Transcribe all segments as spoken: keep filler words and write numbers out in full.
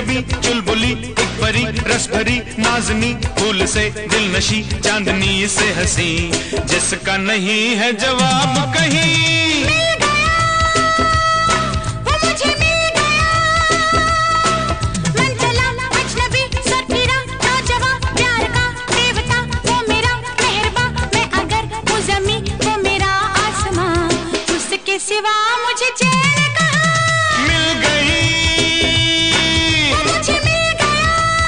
जबी चुलबुली एक परी रस भरी नाजनी फूल से दिल नशी चांदनी से हंसी जिसका नहीं है जवाब कहीं। सिवा मुझे चैन कहाँ मिल गई, मुझे मिल गया।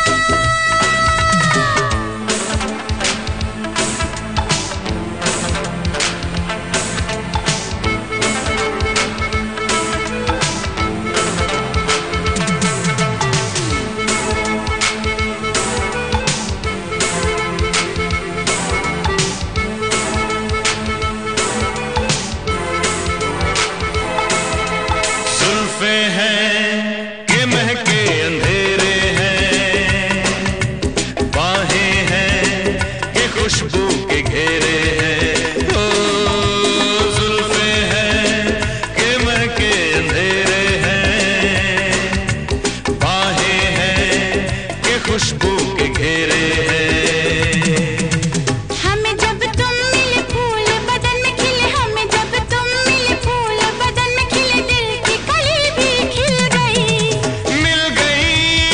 हैं कि महके अंधेरे हैं, बाहें हैं कि खुशबू के घेरे हैं। ओ जुल्फे हैं कि महके अंधेरे हैं, बाहें हैं कि खुशबू के घेरे हैं। हमें जब तुम मिले फूल बदन में खिले, हमें जब तुम मिले फूल बदन में खिले, दिल की कली भी खिल गई। मिल गई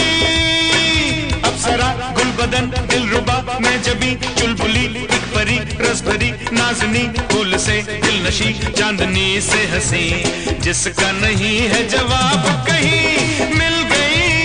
अप्सरा गुल बदन दिल रुबा मैं जबी चुलबुली एक परी रस भरी नाजनी फूल से दिल नशी चांदनी से हंसी जिसका नहीं है जवाब कहीं। मिल गई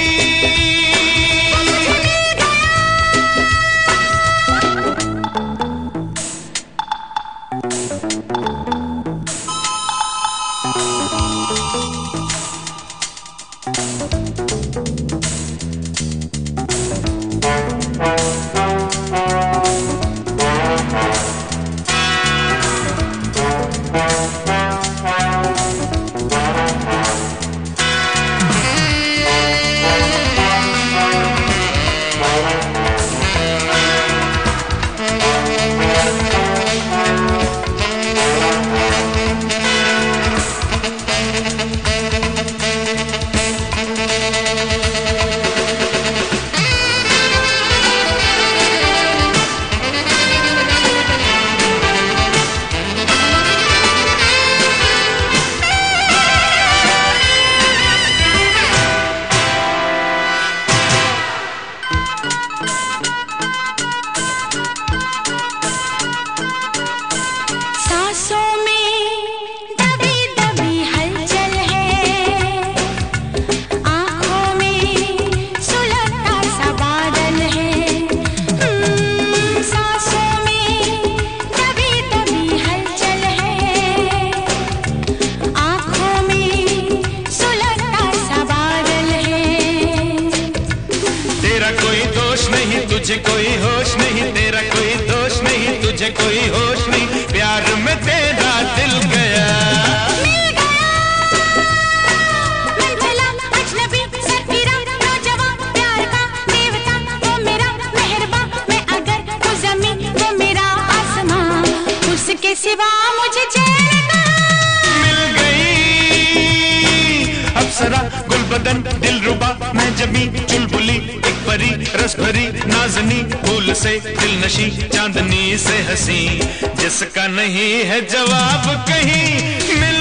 तुझे कोई होश नहीं, तेरा कोई दोष नहीं, तुझे कोई होश नहीं, प्यार में तेरा दिल गया। मिल गया मंझला अजनबी सरफिरा नौजवान प्यार का देवता वो मेरा मेहरबा, मैं अगर वो ज़मीं वो मेरा आसमां, उसके सिवा मुझे चैन कहाँ। मिल गई अप्सरा गुल बदन दिल रुबा मैं जबी चुलबुली एक परी रस भरी नाजनी फूल से दिल नशी चांदनी से हंसी जिसका नहीं है जवाब कहीं। मिल